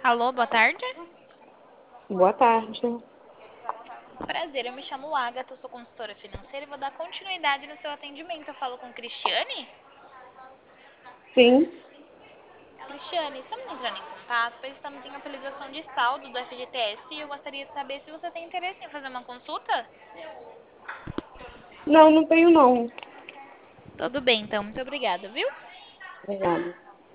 Alô, boa tarde. Boa tarde. Prazer, eu me chamo Agatha, eu sou consultora financeira e vou dar continuidade no seu atendimento. Eu falo com Cristiane? Sim, Cristiane, estamos entrando em contato, pois estamos em atualização de saldo do FGTS e eu gostaria de saber se você tem interesse em fazer uma consulta. não tenho não. Tudo bem, então, muito obrigada, viu? Obrigada.